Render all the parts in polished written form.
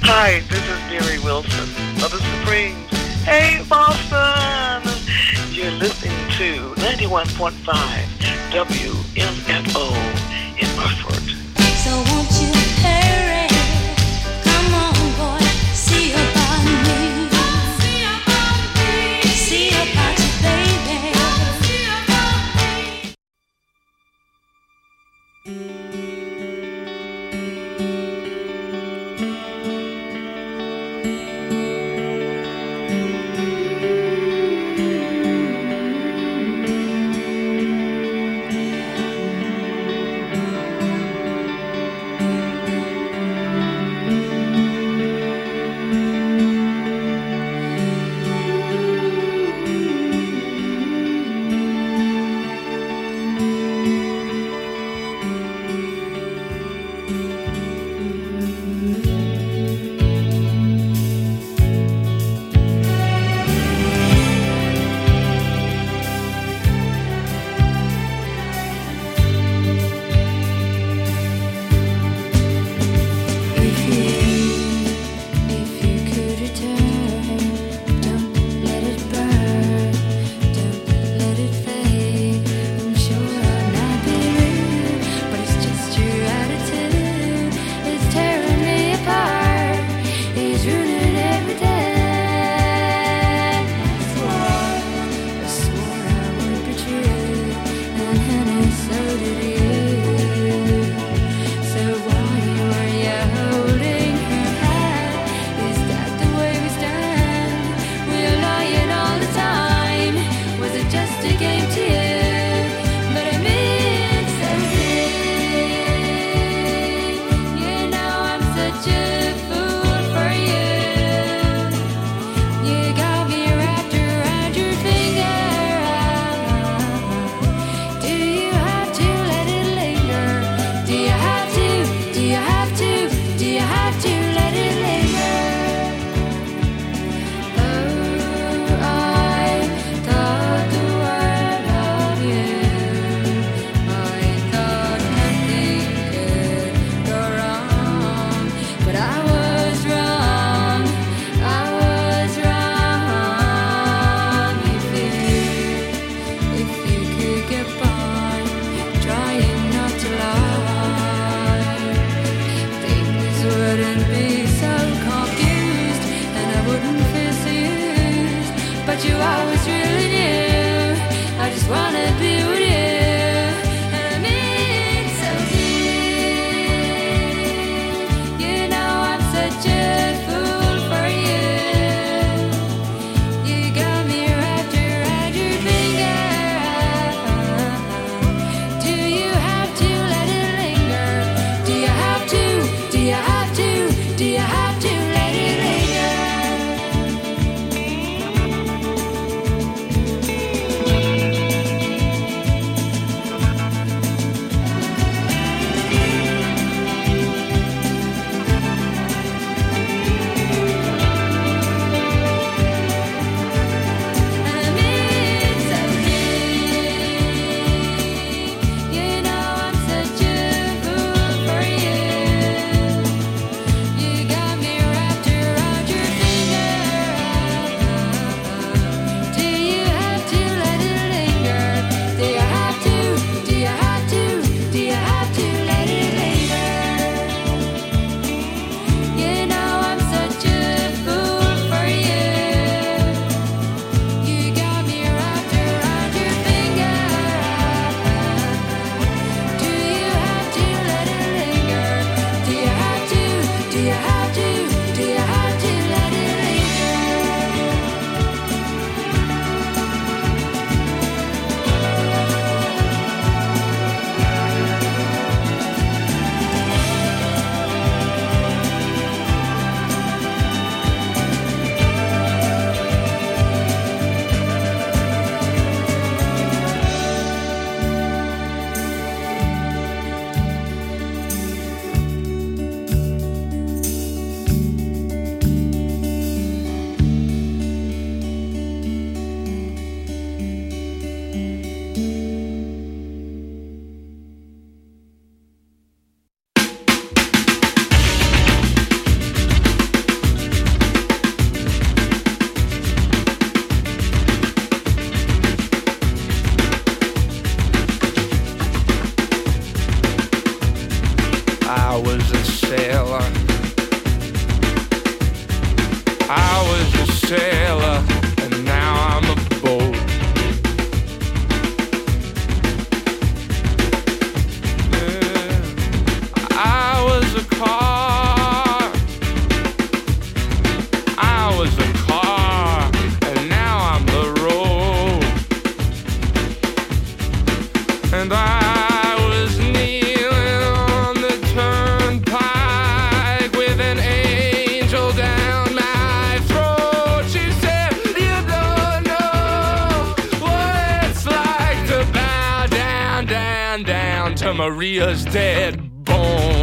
Hi, this is Mary Wilson of the Supremes. Hey, Boston! You're listening to 91.5 WMFO in Hartford. So won't you hurry? Come on, boy, see about me. See about you, baby. I was a sailor and now I'm a boat. Yeah. I was a car. I was a car and now I'm the road. And I was kneeling on the turnpike with an angel down my throat. She said, you don't know what it's like to bow down, down, down to Maria's dead bones.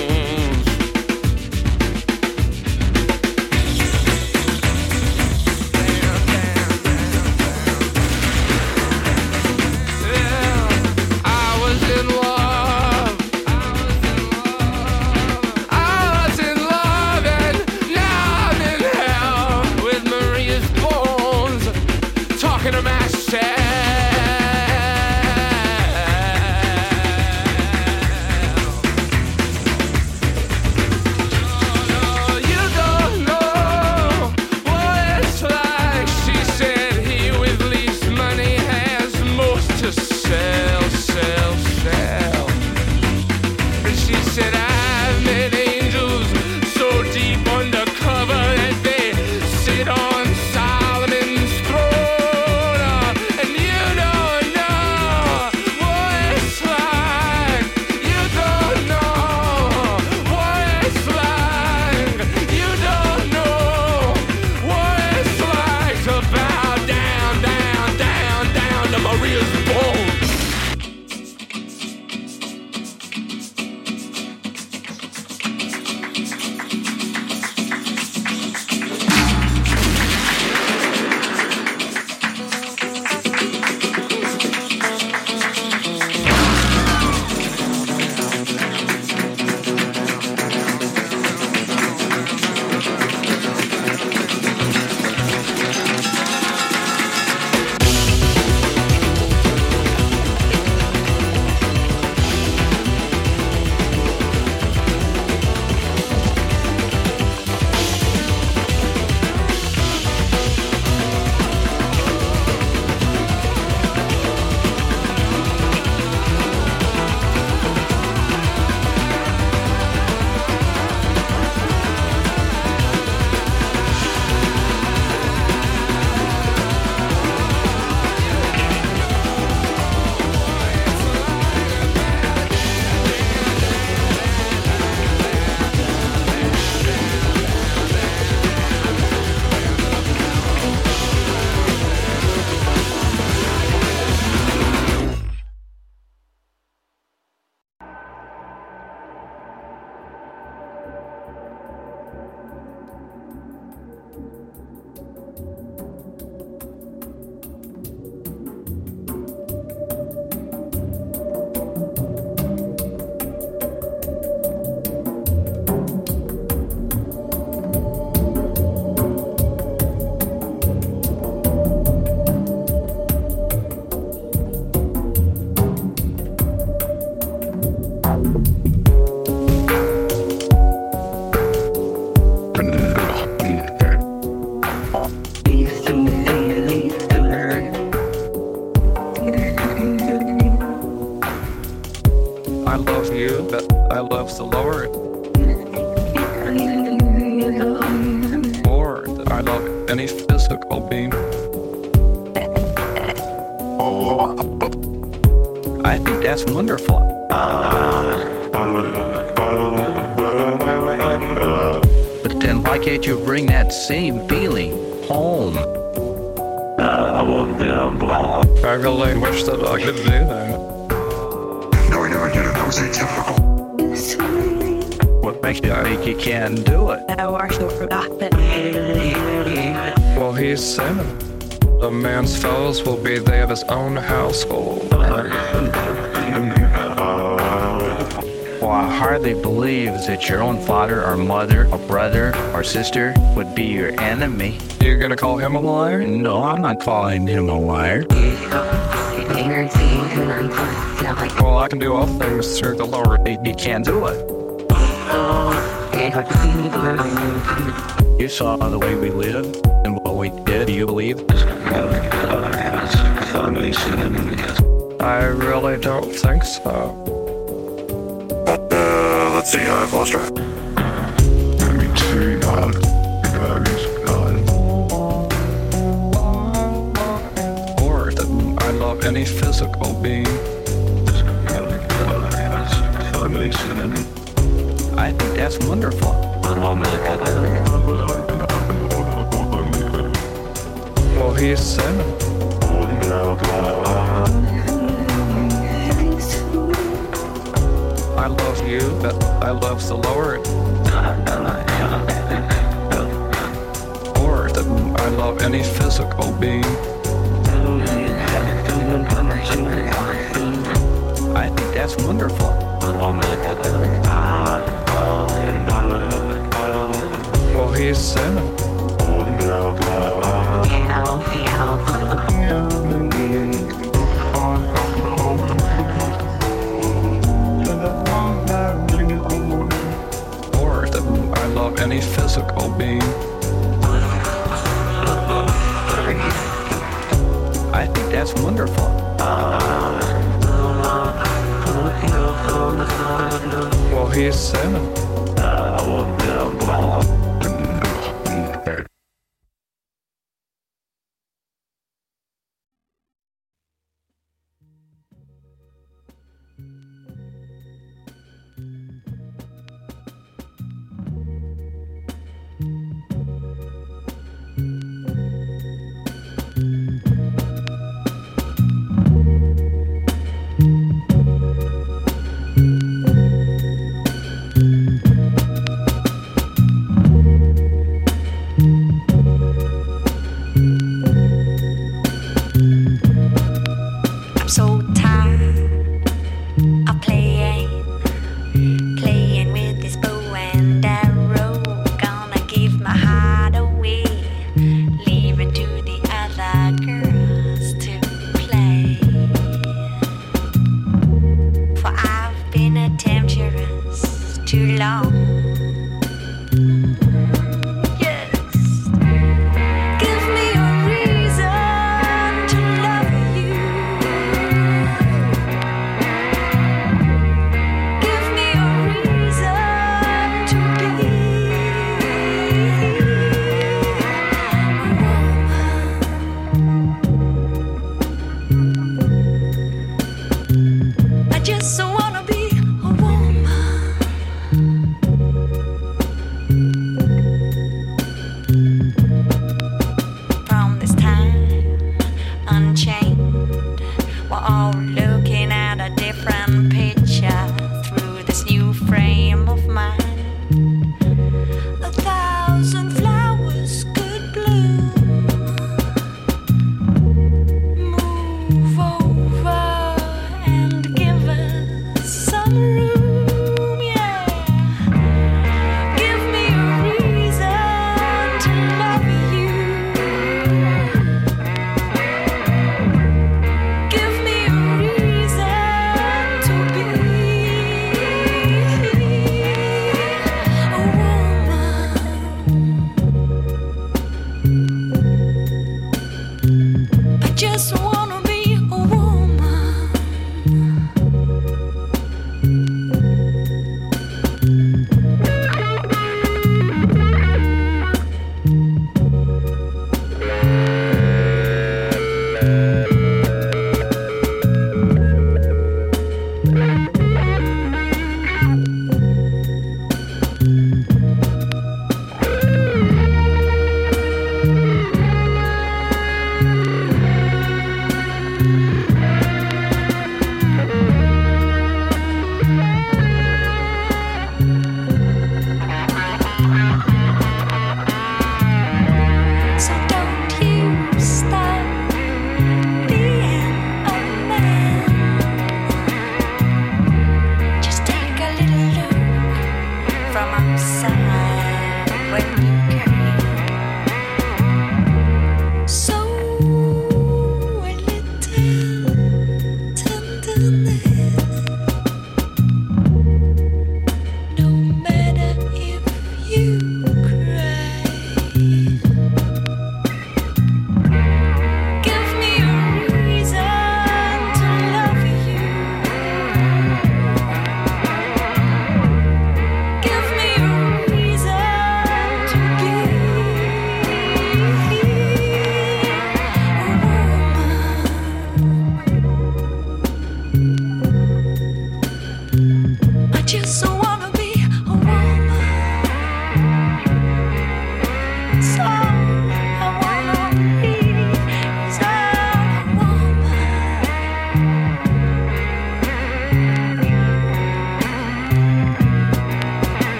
I think that's wonderful. But then why can't you bring that same feeling home? I really wish that I could do that. No, I never did it. That was atypical. What makes you think you can do it? Well, he's 7. The man's fellows will be they of his own household. Well, I hardly believe that your own father or mother or brother or sister would be your enemy. You're gonna call him a liar? No, I'm not calling him a liar. Well, I can do all things through the Lord. You can't do it. You saw the way we lived and what we did. Do you believe? I really don't think so. Let's see, I've lost track. Let me see, God is God. Or that I love any physical being. I think that's wonderful. Well, he's sinning. I love you, but I love the Lord. Or that I love any physical being. I think that's wonderful. Well, he's sinning. Or that I love any physical being. I think that's wonderful. Well, he's sinning.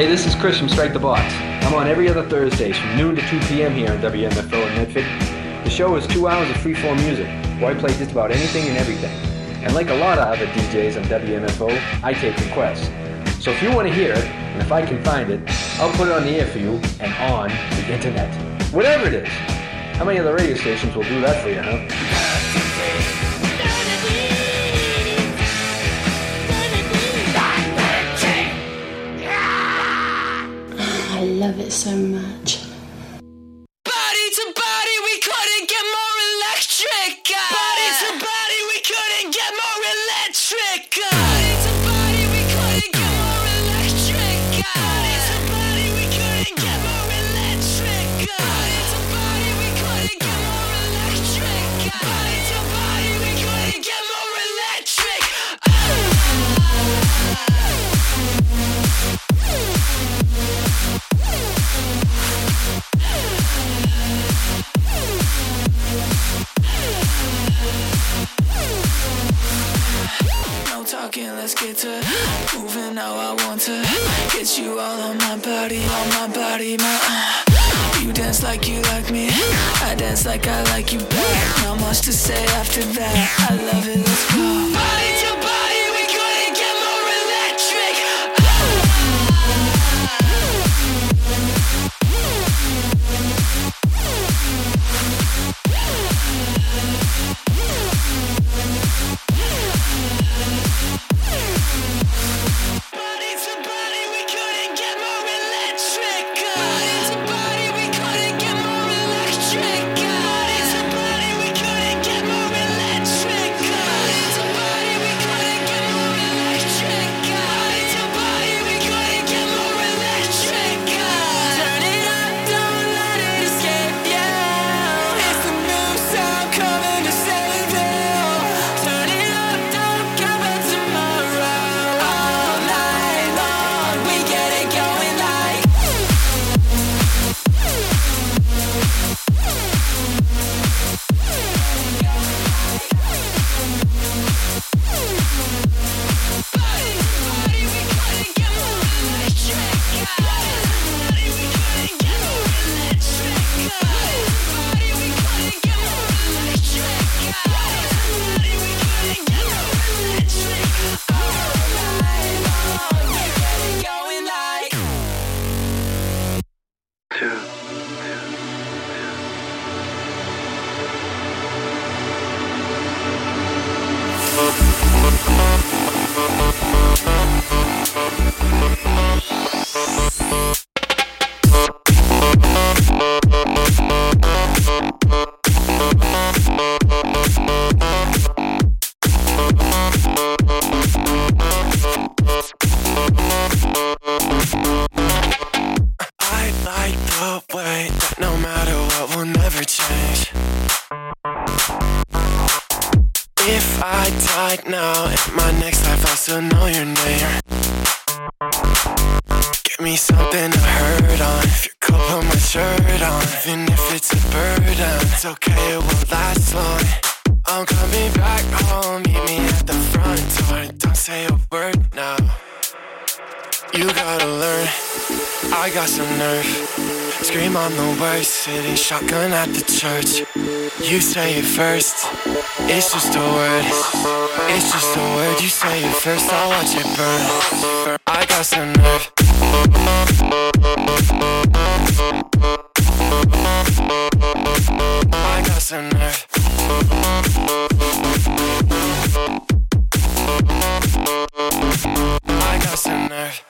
Hey, this is Chris from Strike the Box. I'm on every other Thursdays from noon to 2 p.m. here on WMFO in Medford. The show is 2 hours of free-form music, where I play just about anything and everything. And like a lot of other DJs on WMFO, I take requests. So if you want to hear it, and if I can find it, I'll put it on the air for you and on the internet. Whatever it is. How many other radio stations will do that for you, huh? I love it so much. Body to body, we couldn't get more electric. Body to body, we couldn't get more electric. Body to body, we couldn't get more electric. Body to body, we couldn't get more electric. Body to body, we couldn't get more electric. Body to body, we couldn't get more electric. No talking, let's get to moving how I want to get you all on my body, my You dance like you like me, I dance like I like you back. Not much to say after that, I love it, let's go. Body to body, we couldn't get more electric. Body to body, we couldn't get more electric. Body to body, we couldn't get more electric. Body to body, we couldn't get more electric. Body to body, we couldn't get more electric. Body to body, we couldn't get more electric. Turn it up, don't let it escape you. It's the new sound coming to save you. Turn it up, don't come back tomorrow. All night long, we get it going like. Body to body, we couldn't get more electric. Body to body, we couldn't get more electric. Body to body, we couldn't get more electric. Body to body, we couldn't get more electric. All night long, we get it going like. I like the way that no matter what will never change. If I died now, in my next life I'll still know your name. Give me something to hurt on. If you're cold, put my shirt on. Even if it's a burden, it's okay, it won't last long. I'm coming back home, meet me at the front door. Don't say a word now. You gotta learn, I got some nerve. Scream on the worst, sitting shotgun at the church. You say it first, it's just a word. It's just a word, you say it first, I'll watch it burn. I got some nerve. I got some nerve. I got some nerve.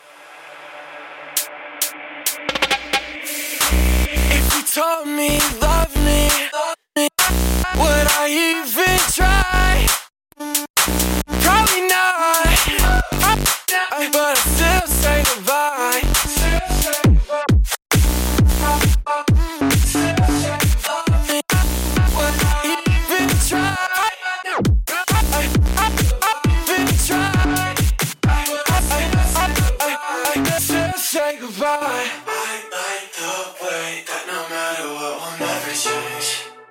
If you told me, love me, would I even try? Probably not, but I still say goodbye. Would I even try? I still say goodbye. I like the way that no matter what will never change.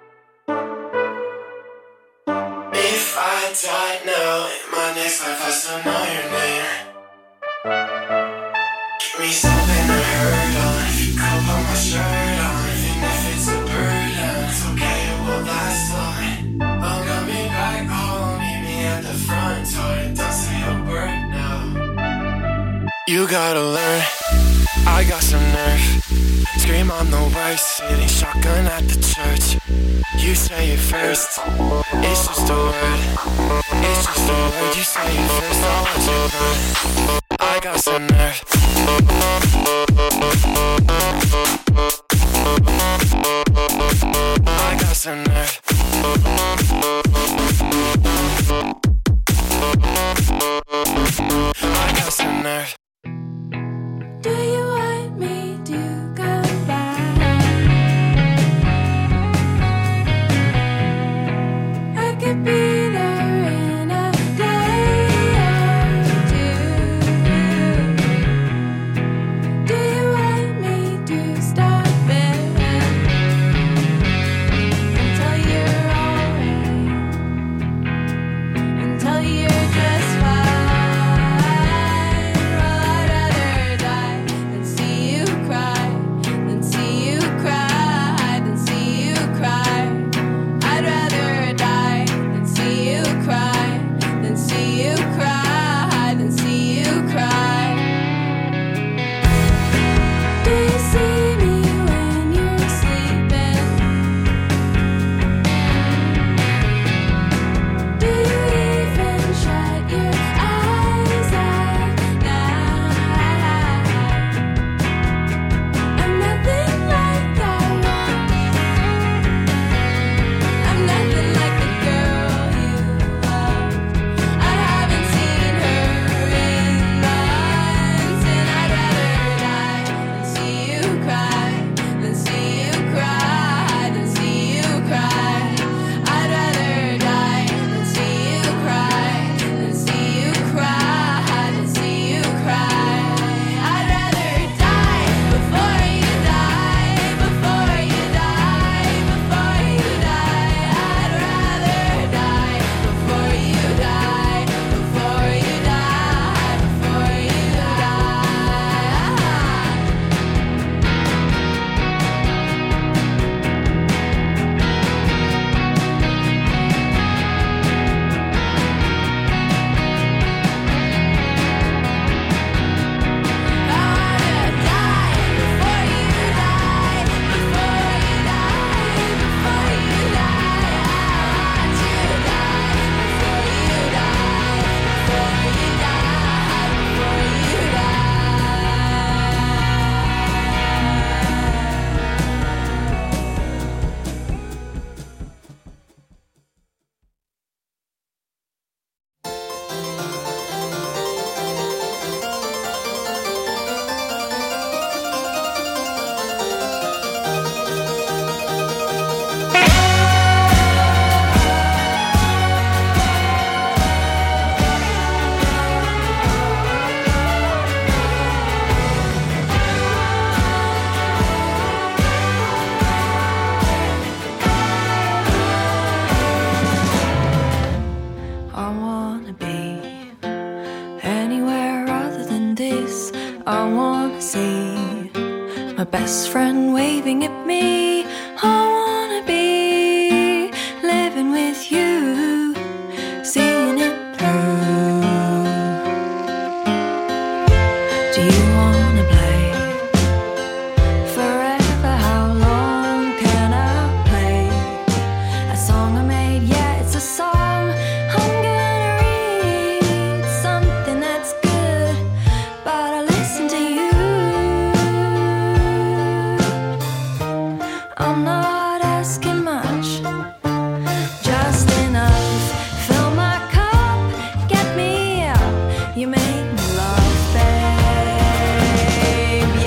If I died now, in my next life I still know your name. Give me something You gotta learn, I got some nerve. Scream on the way, sitting shotgun at the church. You say it first, it's just a word. It's just a word, you say it first, I want you heard. I got some nerve. I got some nerve. I got some nerve. Do you want me to come back? I could be there in a day or two. Do you want me to stop it until you're alright? Until you're just fine? Best friend waving at me. I wanna be living with you, seeing it through. Do you wanna play forever? How long can I play a song I made? Yeah, it's a song. I'm gonna read something that's good, but I listen to you. I'm not asking much, just enough. Fill my cup, get me up. You make me laugh, babe.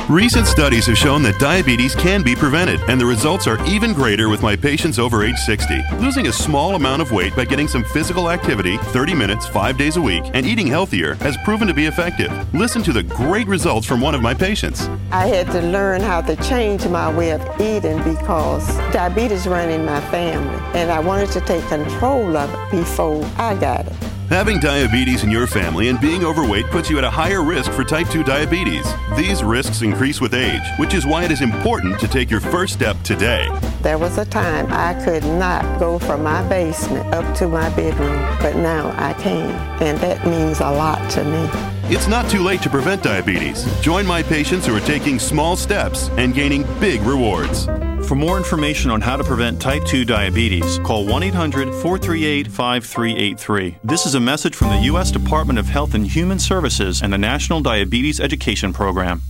Recent studies have shown that diabetes can be prevented, and the results are even greater with my patients over age 60. Losing a small amount of weight by getting some physical activity, 30 minutes, 5 days a week, and eating healthier has proven to be effective. Listen to the great results from one of my patients. I had to learn how to change my way of eating because diabetes ran in my family, and I wanted to take control of it before I got it. Having diabetes in your family and being overweight puts you at a higher risk for type 2 diabetes. These risks increase with age, which is why it is important to take your first step today. There was a time I could not go from my basement up to my bedroom, but now I can, and that means a lot to me. It's not too late to prevent diabetes. Join my patients who are taking small steps and gaining big rewards. For more information on how to prevent type 2 diabetes, call 1-800-438-5383. This is a message from the U.S. Department of Health and Human Services and the National Diabetes Education Program.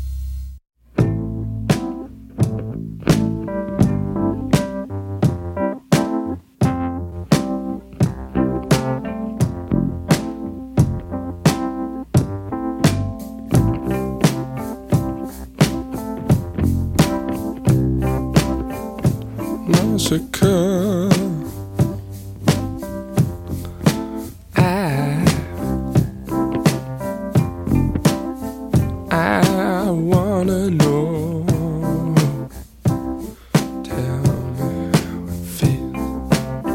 I wanna know. Tell me how it feels.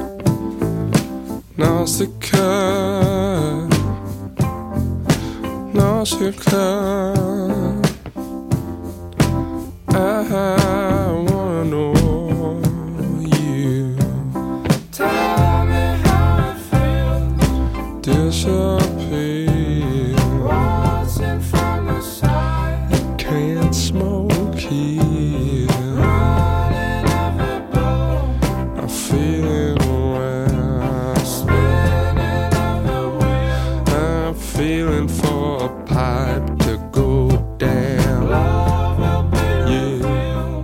Nausicaa, Nausicaa. I wanna know you. Tell me how it feels. Disappear. Watching from the side. Can't smoke here. Running every blow. I feel it well. Spinning everywhere. I'm feeling for a pipe to go down. Love will be real.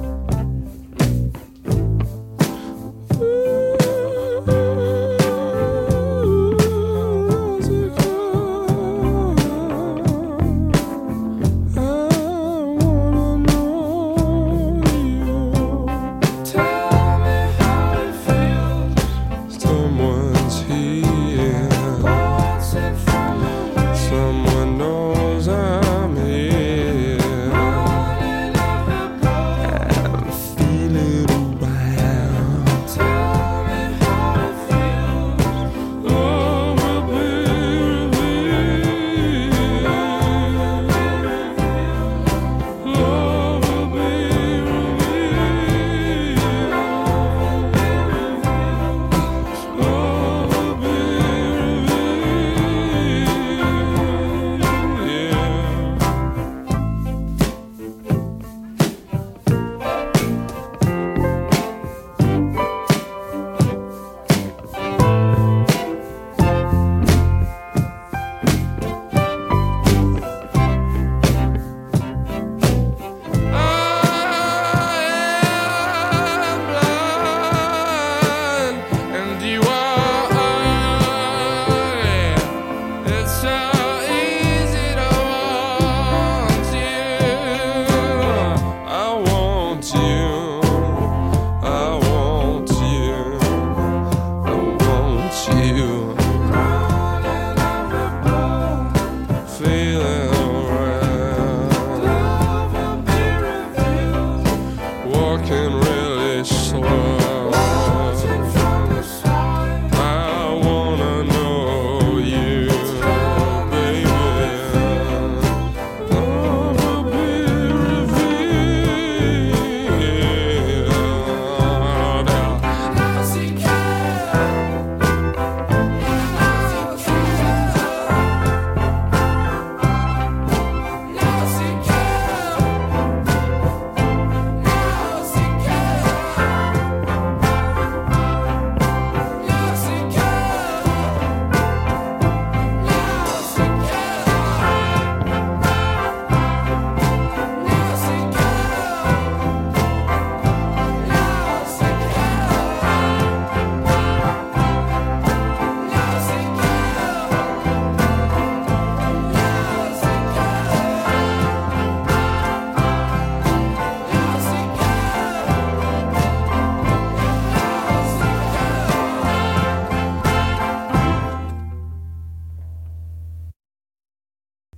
Someone's here. Someone knows I'm here. I'm feeling around. Tell me how it feels. Love will be revealed. Love will be revealed.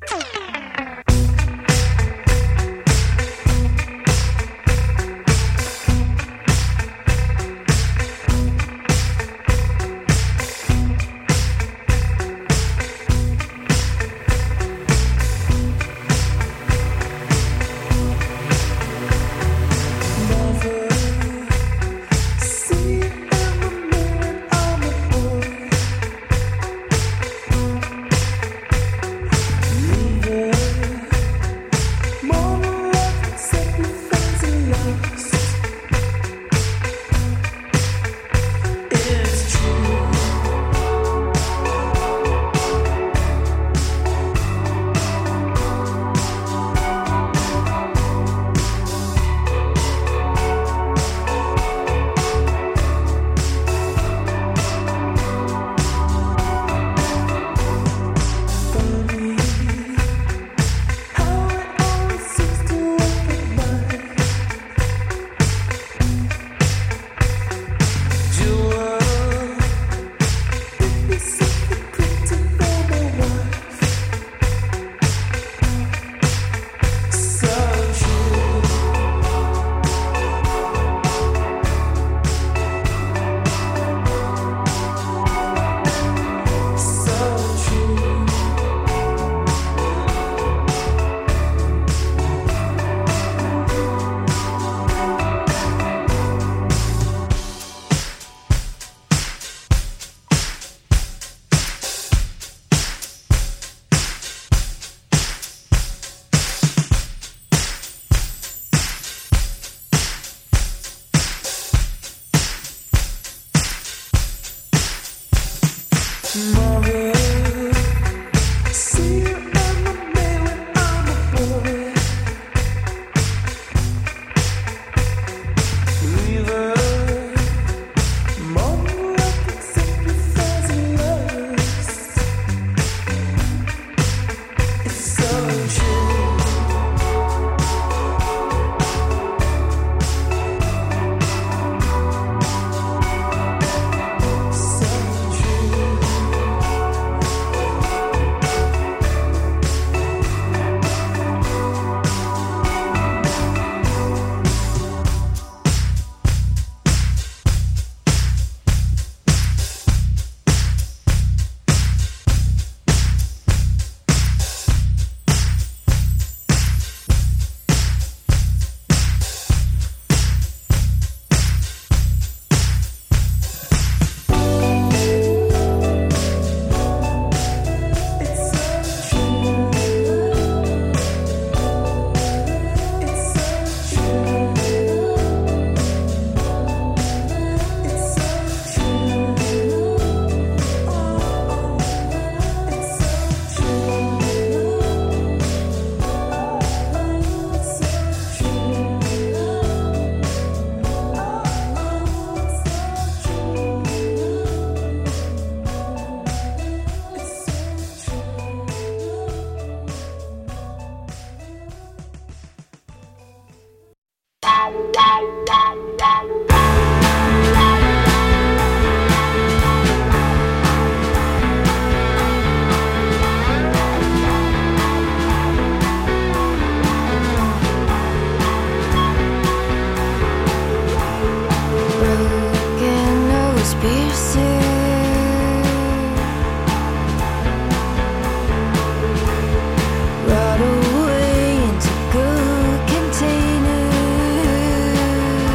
Right away into good container.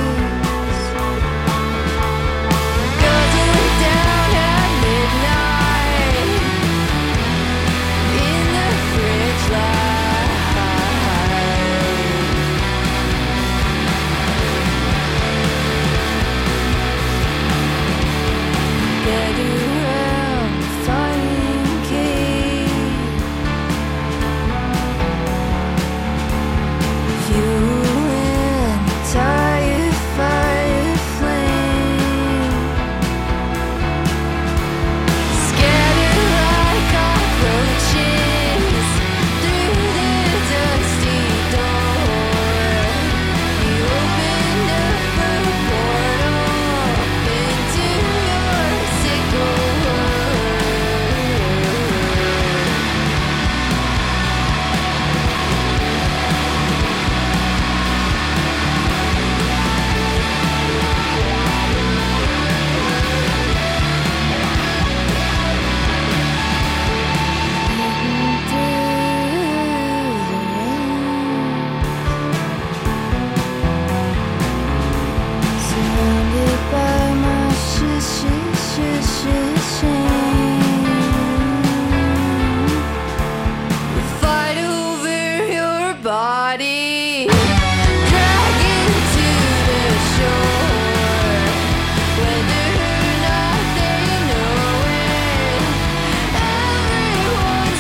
body, drag it to the shore. Whether or not they know it, everyone's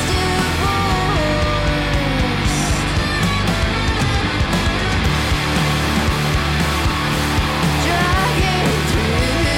divorced. Drag it through the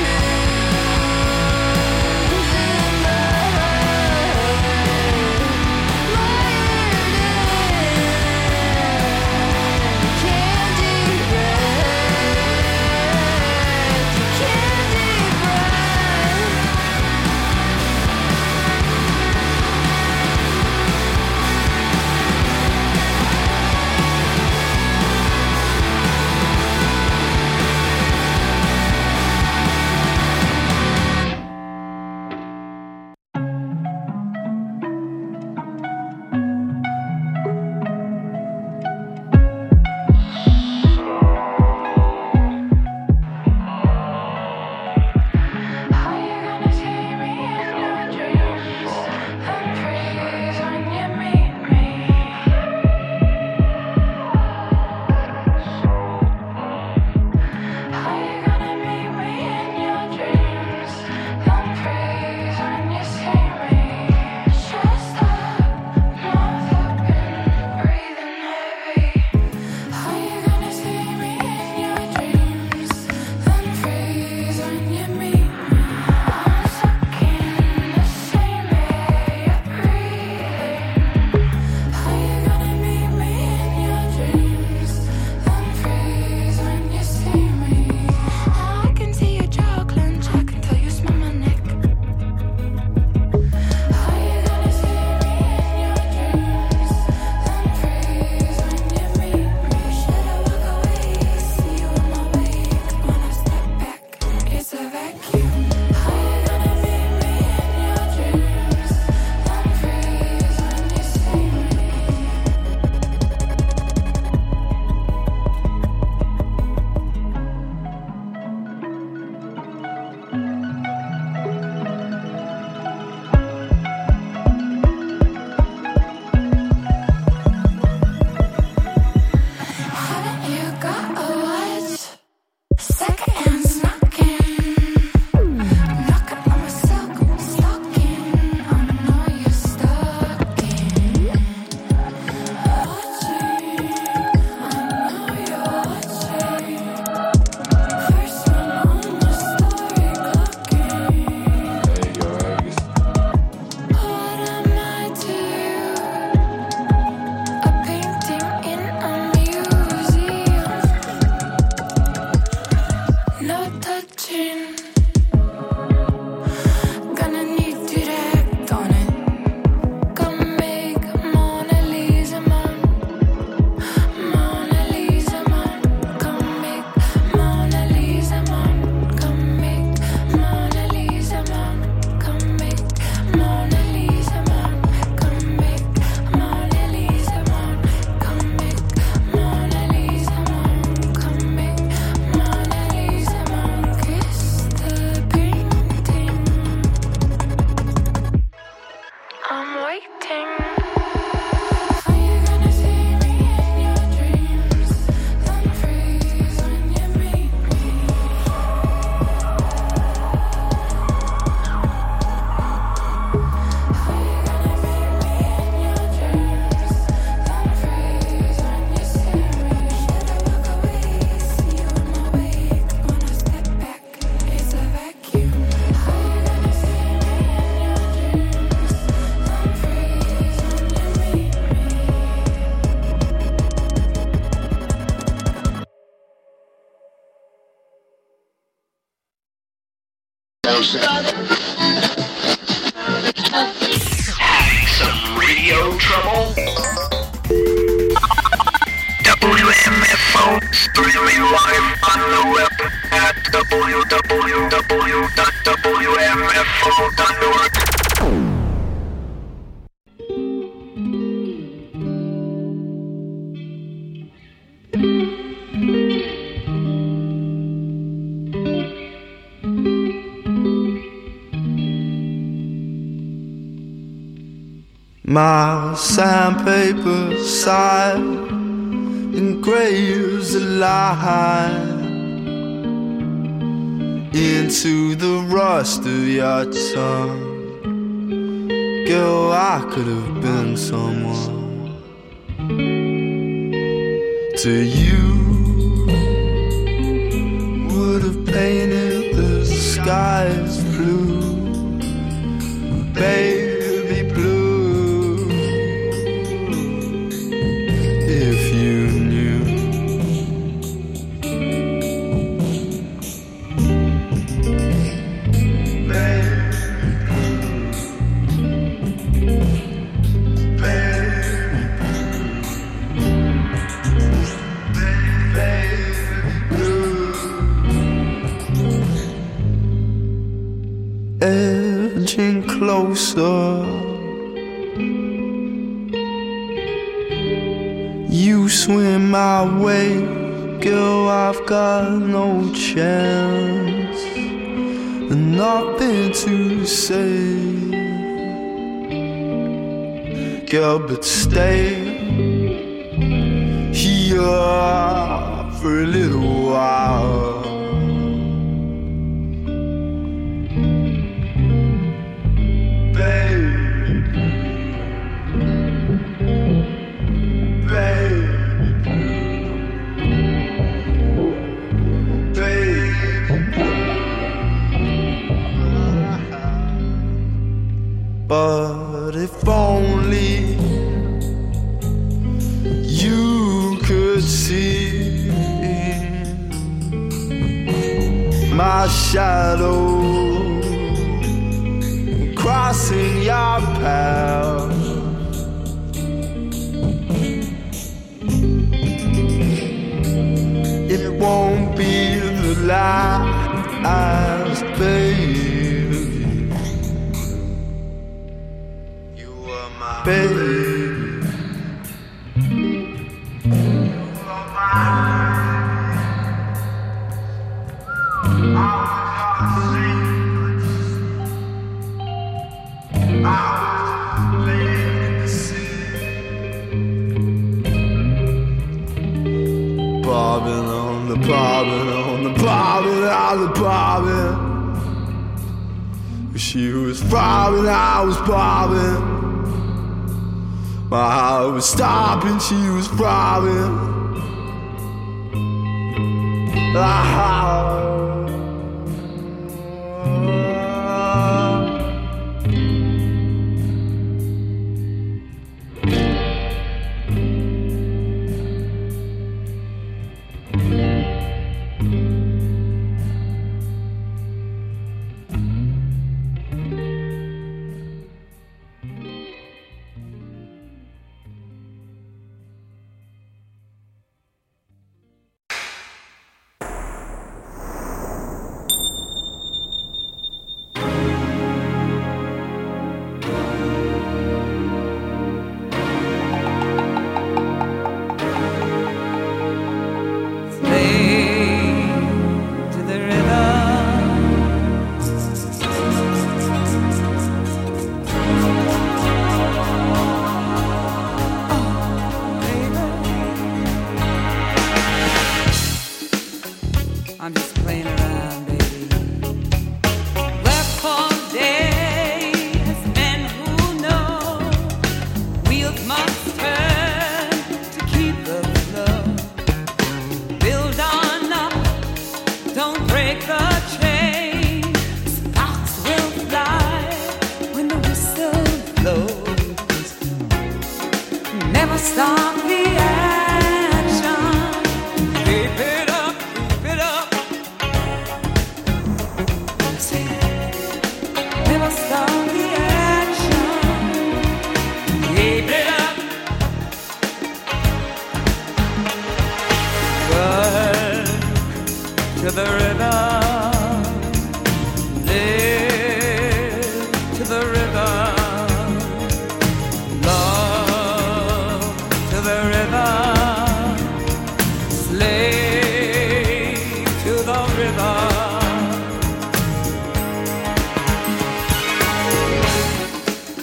Having some radio trouble? WMFO streaming live on the web at www.wmfo.org. My sandpaper side engraves a line into the rust of your tongue. Girl, I could have been someone to you. Would have painted the skies blue, baby blue, if you knew. Edging closer, you swim my way, girl, I've got no chance, and nothing to say, girl, but stay here for a little while. But if only you could see my shadow crossing your path, it won't be the last, baby. Baby, bobbing on the bobbing on the bobbing on the bobbing. She was bobbing, I was bobbing. My heart was stopping, she was throbbing.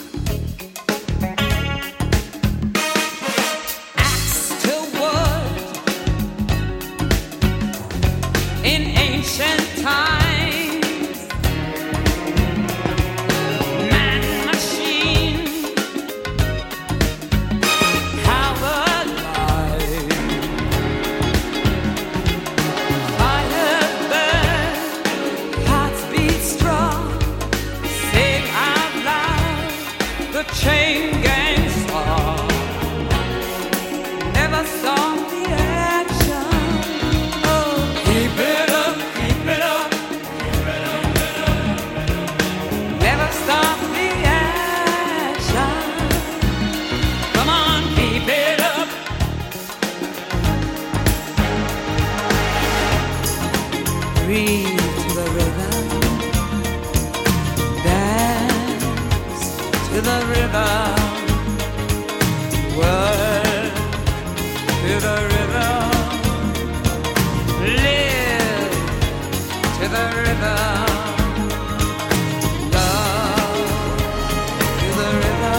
Axe to wood, read to the river, dance to the river, work to the river, live to the river, love to the river,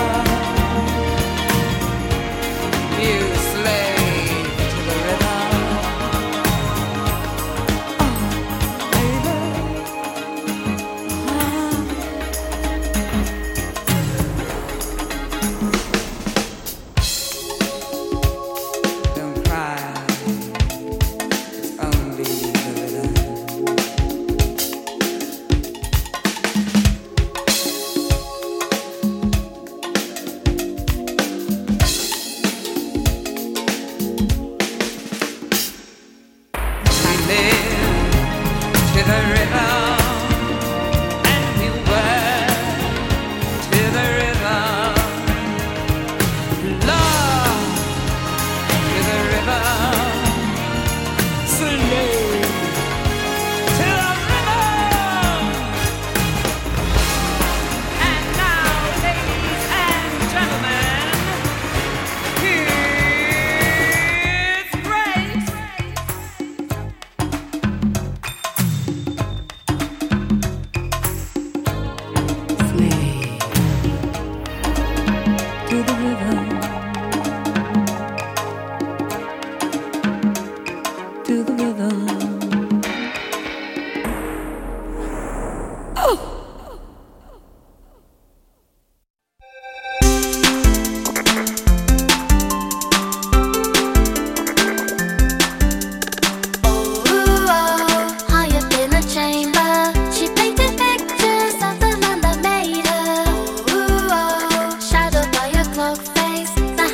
you slave to the river. Shadow by your clock face, the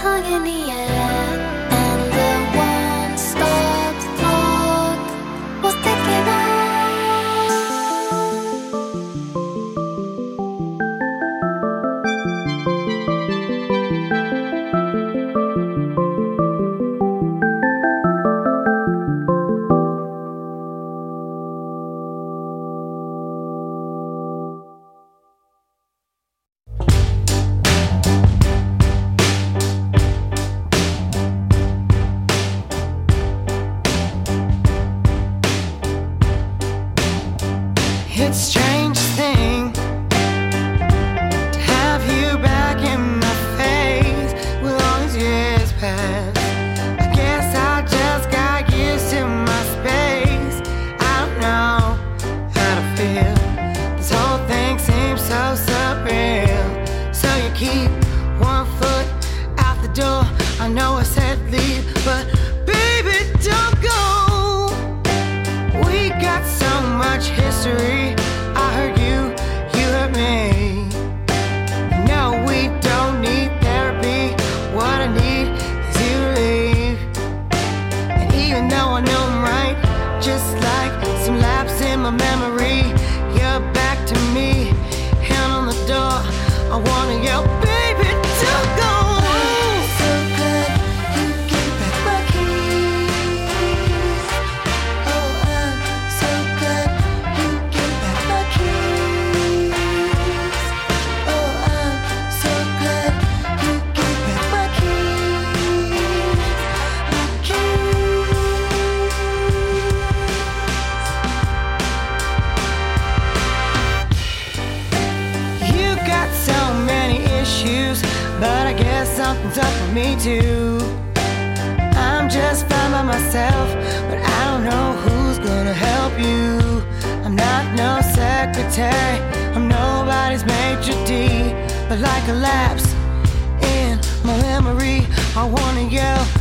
hung in the air, and the one-stop clock was ticking on. It's a strange thing to have you back in my face with all these years past. I guess I just got used to my space. I don't know how to feel. This whole thing seems so surreal. So you keep one foot out the door. I know I said leave, but baby, don't go. We got so much history. I heard you, you heard me. No, we don't need therapy. What I need is you to leave. And even though I know I'm right, just like some lapse in my memory, you're back to me, hand on the door. I wanna yell, baby, don't go. So good, you give back my keys. Oh, I'm so good, you give back my keys. Oh, I'm so good, you give back my keys. My keys. You got so many issues, but I guess something's up with me too. I'm just fine by myself, but I don't know who's gonna help you. I'm not no secretary, I'm nobody's maitre d', but like a lapse in my memory, I wanna yell,